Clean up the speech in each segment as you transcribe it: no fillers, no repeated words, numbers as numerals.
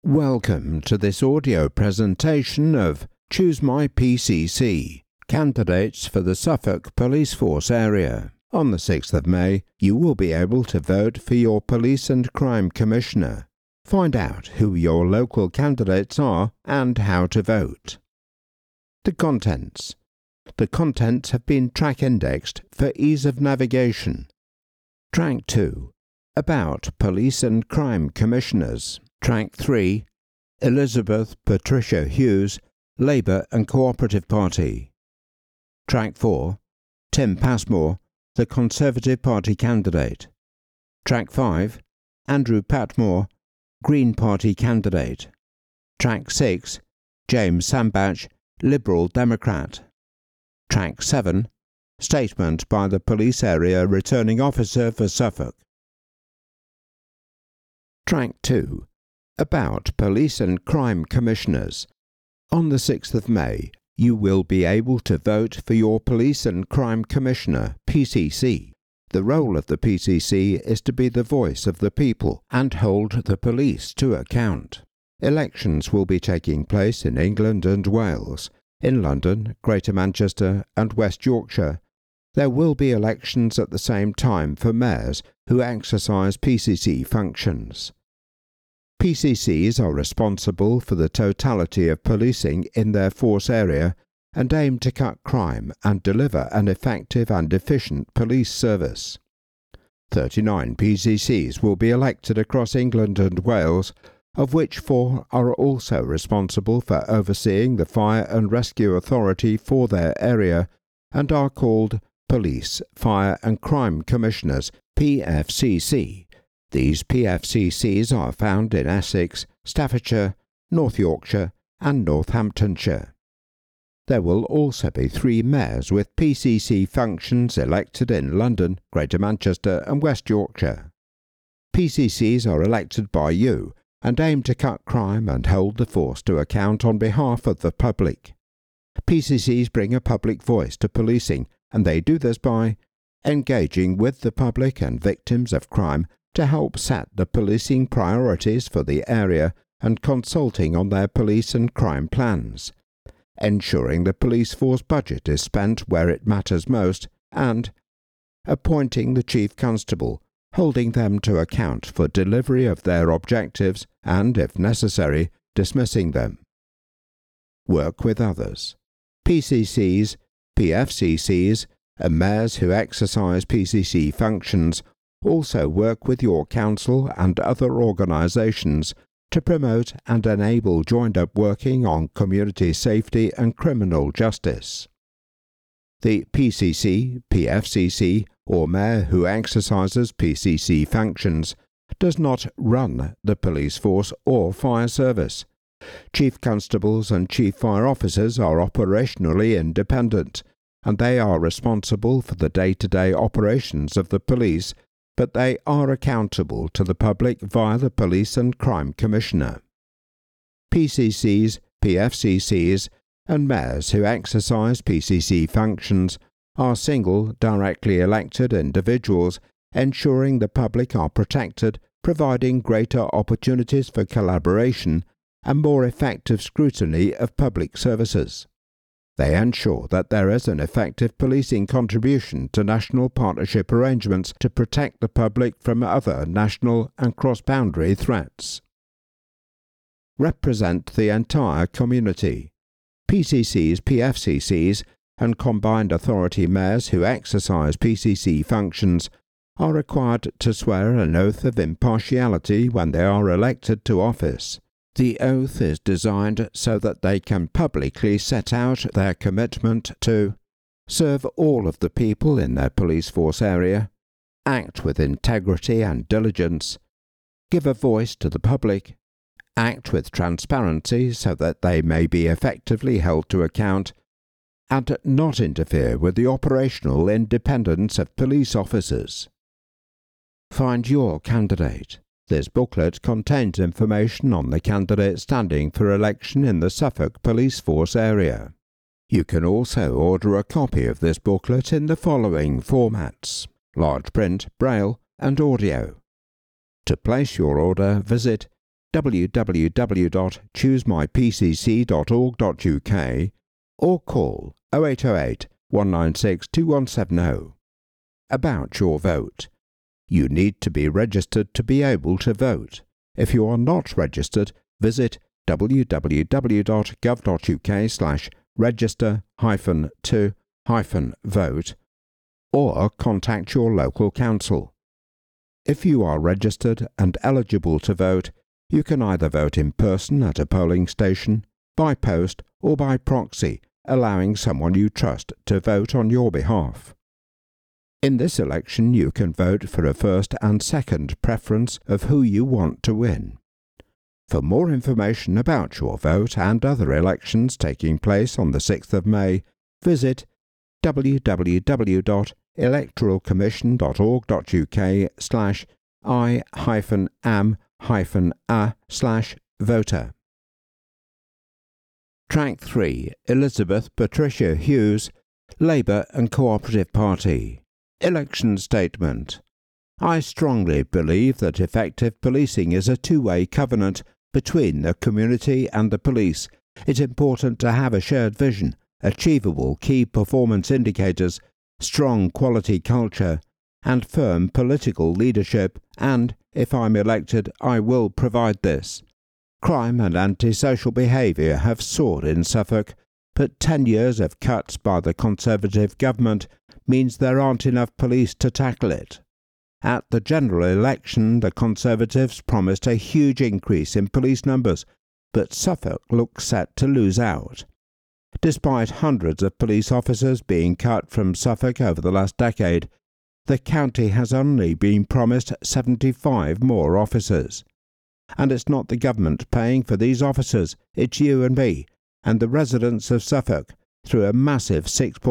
Welcome to this audio presentation of Choose My PCC, Candidates for the Suffolk Police Force Area. On the 6th of May, you will be able to vote for your Police and Crime Commissioner. Find out who your local candidates are and how to vote. The contents. The contents have been track indexed for ease of navigation. Track 2. About Police and Crime Commissioners. Track 3. Elizabeth Patricia Hughes, Labour and Cooperative Party. Track 4. Tim Passmore, the Conservative Party candidate. Track 5. Andrew Patmore, Green Party candidate. Track 6. James Sambach, Liberal Democrat. Track 7. Statement by the Police Area Returning Officer for Suffolk. Track 2. About Police and Crime Commissioners. On the 6th of May, you will be able to vote for your Police and Crime Commissioner, PCC. The role of the PCC is to be the voice of the people and hold the police to account. Elections will be taking place in England and Wales, in London, Greater Manchester and West Yorkshire. There will be elections at the same time for mayors who exercise PCC functions. PCCs are responsible for the totality of policing in their force area and aim to cut crime and deliver an effective and efficient police service. 39 PCCs will be elected across England and Wales, of which 4 are also responsible for overseeing the Fire and Rescue Authority for their area and are called Police, Fire and Crime Commissioners, PFCC. These PFCCs are found in Essex, Staffordshire, North Yorkshire and Northamptonshire. There will also be 3 mayors with PCC functions elected in London, Greater Manchester and West Yorkshire. PCCs are elected by you and aim to cut crime and hold the force to account on behalf of the public. PCCs bring a public voice to policing, and they do this by engaging with the public and victims of crime to help set the policing priorities for the area and consulting on their police and crime plans, ensuring the police force budget is spent where it matters most, and appointing the Chief Constable, holding them to account for delivery of their objectives and, if necessary, dismissing them. Work with others. PCCs, PFCCs, and mayors who exercise PCC functions also work with your council and other organisations to promote and enable joined-up working on community safety and criminal justice. The PCC, PFCC, or mayor who exercises PCC functions does not run the police force or fire service. Chief Constables and Chief Fire Officers are operationally independent, and they are responsible for the day-to-day operations of the police, but they are accountable to the public via the Police and Crime Commissioner. PCCs, PFCCs, and mayors who exercise PCC functions are single, directly elected individuals, ensuring the public are protected, providing greater opportunities for collaboration and more effective scrutiny of public services. They ensure that there is an effective policing contribution to national partnership arrangements to protect the public from other national and cross-boundary threats. Represent the entire community. PCCs, PFCCs, and combined authority mayors who exercise PCC functions are required to swear an oath of impartiality when they are elected to office. The oath is designed so that they can publicly set out their commitment to serve all of the people in their police force area, act with integrity and diligence, give a voice to the public, act with transparency so that they may be effectively held to account, and not interfere with the operational independence of police officers. Find your candidate. This booklet contains information on the candidate standing for election in the Suffolk Police Force area. You can also order a copy of this booklet in the following formats: large print, braille, and audio. To place your order, visit www.choosemypcc.org.uk or call 0808 196 2170. About your vote. You need to be registered to be able to vote. If you are not registered, visit www.gov.uk/register-to-vote or contact your local council. If you are registered and eligible to vote, you can either vote in person at a polling station, by post or by proxy, allowing someone you trust to vote on your behalf. In this election you can vote for a first and second preference of who you want to win. For more information about your vote and other elections taking place on the 6th of May, visit www.electoralcommission.org.uk/I-am-a/voter. Track 3. Elizabeth Patricia Hughes, Labour and Cooperative Party. Election Statement. I strongly believe that effective policing is a two-way covenant between the community and the police. It's important to have a shared vision, achievable key performance indicators, strong quality culture, and firm political leadership, and, if I'm elected, I will provide this. Crime and antisocial behaviour have soared in Suffolk, but 10 years of cuts by the Conservative government means there aren't enough police to tackle it. At the general election, the Conservatives promised a huge increase in police numbers, but Suffolk looks set to lose out. Despite hundreds of police officers being cut from Suffolk over the last decade, the county has only been promised 75 more officers. And it's not the government paying for these officers, it's you and me, and the residents of Suffolk, through a massive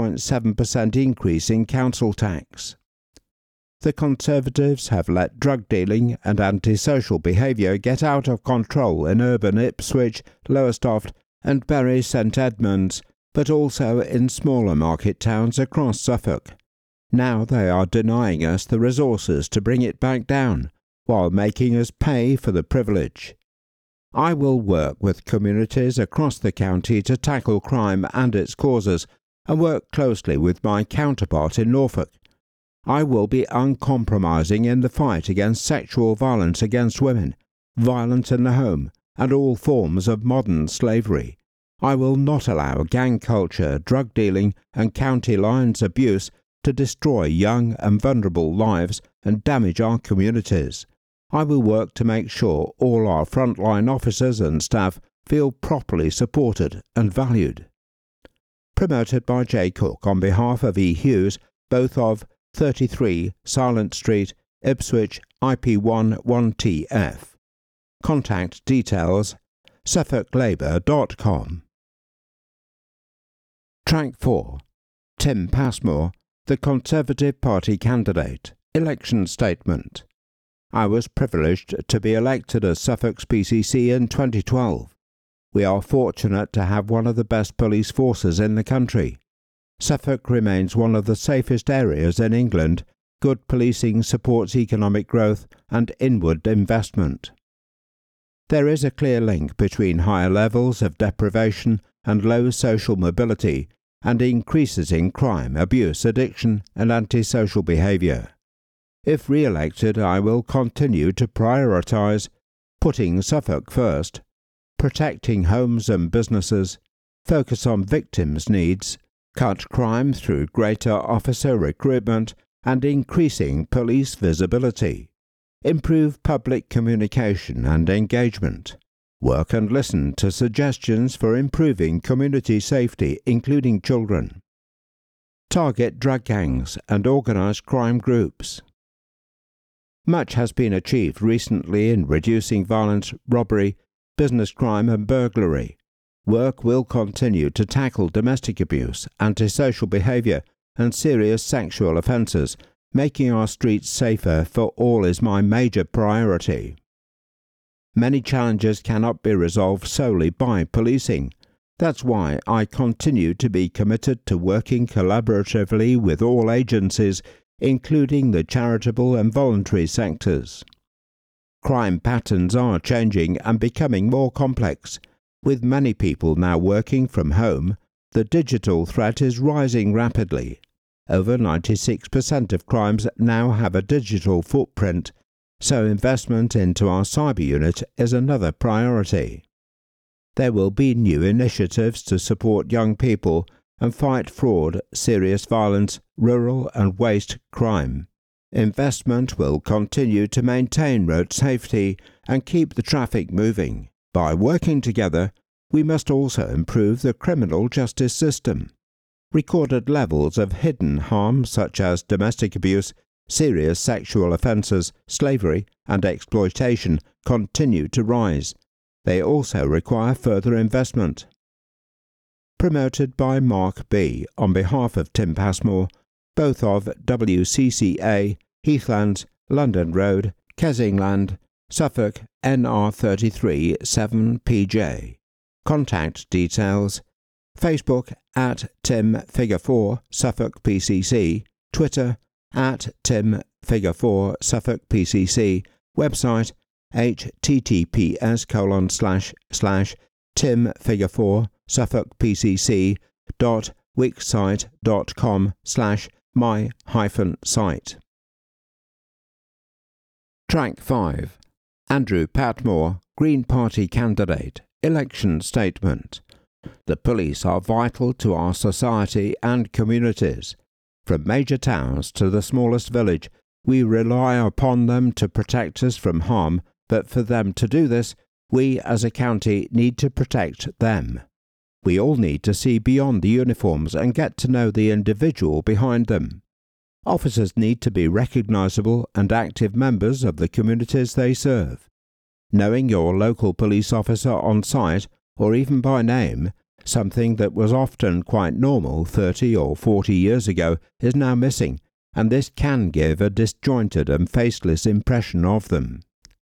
6.7% increase in council tax. The Conservatives have let drug dealing and antisocial behaviour get out of control in urban Ipswich, Lowestoft and Bury St Edmunds, but also in smaller market towns across Suffolk. Now they are denying us the resources to bring it back down, while making us pay for the privilege. I will work with communities across the county to tackle crime and its causes, and work closely with my counterpart in Norfolk. I will be uncompromising in the fight against sexual violence against women, violence in the home, and all forms of modern slavery. I will not allow gang culture, drug dealing, and county lines abuse to destroy young and vulnerable lives and damage our communities. I will work to make sure all our frontline officers and staff feel properly supported and valued. Promoted by J. Cook on behalf of E. Hughes, both of 33 Silent Street, Ipswich, IP1 1TF. Contact details suffolklabour.com. Track 4. Tim Passmore, the Conservative Party candidate. Election Statement. I was privileged to be elected as Suffolk's PCC in 2012. We are fortunate to have one of the best police forces in the country. Suffolk remains one of the safest areas in England. Good policing supports economic growth and inward investment. There is a clear link between higher levels of deprivation and low social mobility and increases in crime, abuse, addiction and antisocial behaviour. If re-elected, I will continue to prioritise putting Suffolk first, protecting homes and businesses, focus on victims' needs, cut crime through greater officer recruitment and increasing police visibility, improve public communication and engagement, work and listen to suggestions for improving community safety, including children, target drug gangs and organised crime groups. Much has been achieved recently in reducing violence, robbery, business crime and burglary. Work will continue to tackle domestic abuse, antisocial behaviour and serious sexual offences. Making our streets safer for all is my major priority. Many challenges cannot be resolved solely by policing. That's why I continue to be committed to working collaboratively with all agencies, including the charitable and voluntary sectors. Crime patterns are changing and becoming more complex. With many people now working from home, the digital threat is rising rapidly. Over 96% of crimes now have a digital footprint, so investment into our cyber unit is another priority. There will be new initiatives to support young people and fight fraud, serious violence, rural and waste crime. Investment will continue to maintain road safety and keep the traffic moving. By working together, we must also improve the criminal justice system. Recorded levels of hidden harm such as domestic abuse, serious sexual offences, slavery and exploitation continue to rise. They also require further investment. Promoted by Mark B. on behalf of Tim Passmore, both of WCCA, Heathlands, London Road, Kessingland, Suffolk, NR33 7PJ. Contact details: Facebook at TimFigure4 Suffolk PCC, Twitter at TimFigure4 Suffolk PCC, website https://timfigure4 Suffolk PCC.wixsite.com/my-site. Track 5. Andrew Patmore, Green Party candidate. Election statement. The police are vital to our society and communities. From major towns to the smallest village, we rely upon them to protect us from harm, but for them to do this, we as a county need to protect them. We all need to see beyond the uniforms and get to know the individual behind them. Officers need to be recognisable and active members of the communities they serve. Knowing your local police officer on site, or even by name, something that was often quite normal 30 or 40 years ago, is now missing, and this can give a disjointed and faceless impression of them.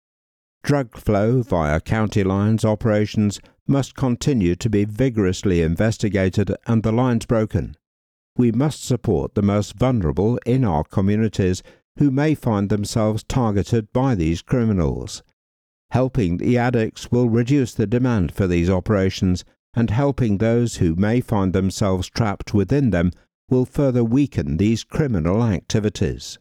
Drug flow via county lines operations must continue to be vigorously investigated and the lines broken. We must support the most vulnerable in our communities who may find themselves targeted by these criminals. Helping the addicts will reduce the demand for these operations, and helping those who may find themselves trapped within them will further weaken these criminal activities.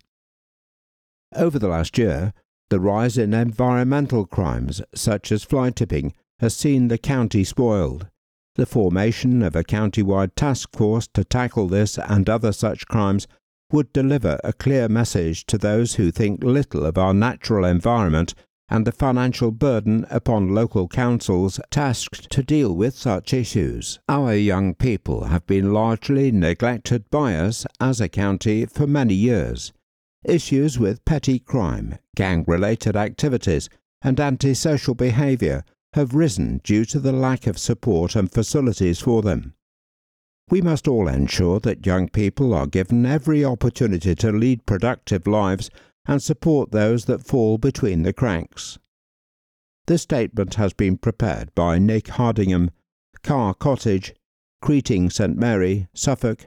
Over the last year, the rise in environmental crimes, such as fly tipping, has seen the county spoiled. The formation of a county-wide task force to tackle this and other such crimes would deliver a clear message to those who think little of our natural environment and the financial burden upon local councils tasked to deal with such issues. Our young people have been largely neglected by us as a county for many years. Issues with petty crime, gang-related activities, and antisocial behaviour have risen due to the lack of support and facilities for them. We must all ensure that young people are given every opportunity to lead productive lives and support those that fall between the cracks. This statement has been prepared by Nick Hardingham, Carr Cottage, Creeting St Mary, Suffolk,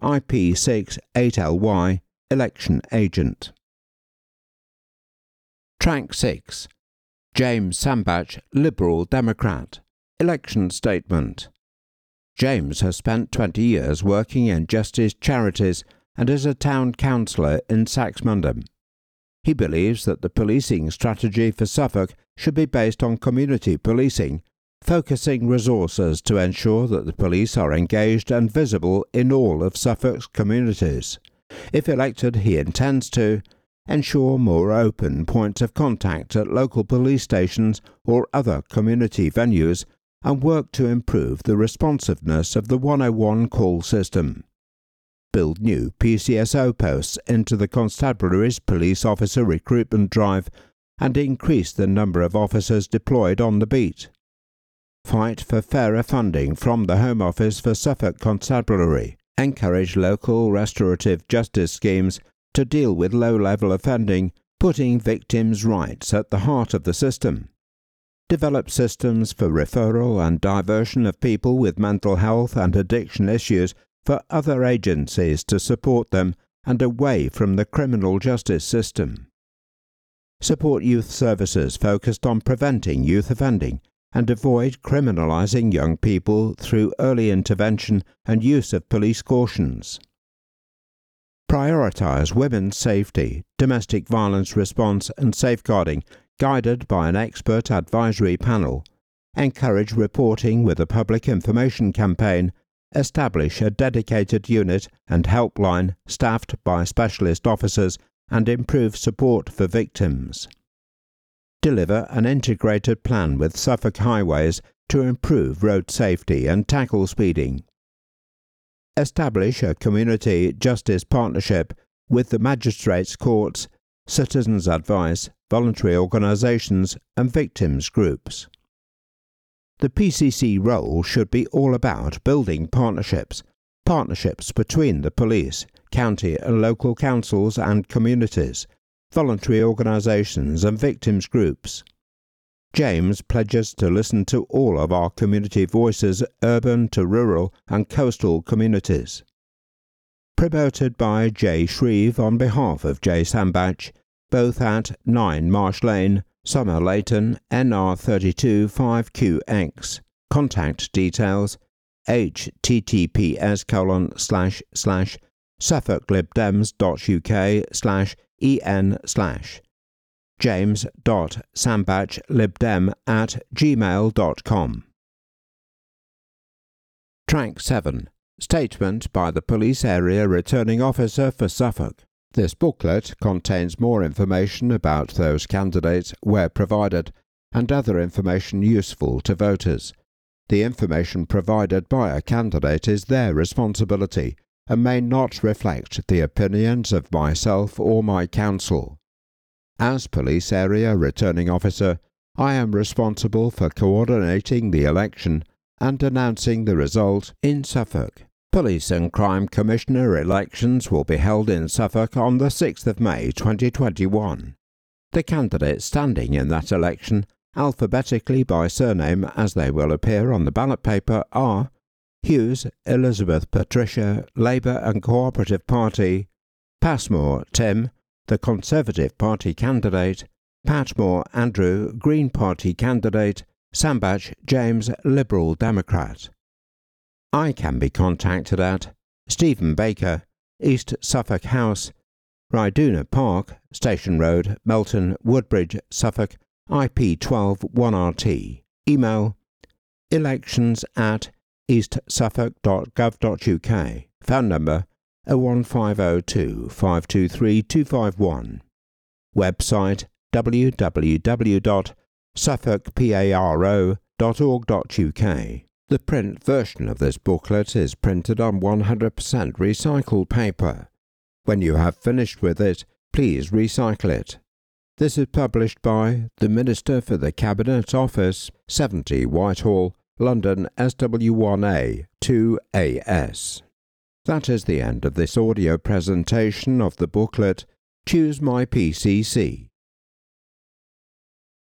IP6 8LY, Election Agent. Track 6. James Sambach, Liberal Democrat. Election Statement. James has spent 20 years working in justice charities and is a town councillor in Saxmundham. He believes that the policing strategy for Suffolk should be based on community policing, focusing resources to ensure that the police are engaged and visible in all of Suffolk's communities. If elected, he intends to ensure more open points of contact at local police stations or other community venues, and work to improve the responsiveness of the 101 call system. Build new PCSO posts into the Constabulary's police officer recruitment drive and increase the number of officers deployed on the beat. Fight for fairer funding from the Home Office for Suffolk Constabulary. Encourage local restorative justice schemes to deal with low-level offending, putting victims' rights at the heart of the system. Develop systems for referral and diversion of people with mental health and addiction issues for other agencies to support them and away from the criminal justice system. Support youth services focused on preventing youth offending and avoid criminalising young people through early intervention and use of police cautions. Prioritise women's safety, domestic violence response and safeguarding, guided by an expert advisory panel. Encourage reporting with a public information campaign. Establish a dedicated unit and helpline staffed by specialist officers and improve support for victims. Deliver an integrated plan with Suffolk Highways to improve road safety and tackle speeding. Establish a community justice partnership with the magistrates' courts, citizens' advice, voluntary organisations and victims' groups. The PCC role should be all about building partnerships between the police, county and local councils and communities, voluntary organisations and victims' groups. James pledges to listen to all of our community voices, urban to rural and coastal communities. Promoted by J. Shreve on behalf of J. Sambach, both at 9 Marsh Lane, Summer Leighton, NR32 5QX. Contact details https://suffolklibdems.uk/en/ james.sambachlibdem@gmail.com. Track 7. Statement by the Police Area Returning Officer for Suffolk. This booklet contains more information about those candidates where provided and other information useful to voters. The information provided by a candidate is their responsibility and may not reflect the opinions of myself or my council. As Police Area Returning Officer, I am responsible for coordinating the election and announcing the result in Suffolk. Police and Crime Commissioner elections will be held in Suffolk on the 6th of May 2021. The candidates standing in that election, alphabetically by surname as they will appear on the ballot paper, are Hughes Elizabeth Patricia, Labour and Cooperative Party; Passmore Tim, the Conservative Party candidate; Patmore Andrew, Green Party candidate; Sambach James, Liberal Democrat. I can be contacted at Stephen Baker, East Suffolk House, Ryduna Park, Station Road, Melton, Woodbridge, Suffolk, IP12 1RT. Email elections@eastsuffolk.gov.uk. Phone number 01502 523 251. Website www.suffolkparo.org.uk. The print version of this booklet is printed on 100% recycled paper. When you have finished with it, please recycle it. This is published by the Minister for the Cabinet Office, 70 Whitehall, London SW1A 2AS. That is the end of this audio presentation of the booklet Choose My PCC.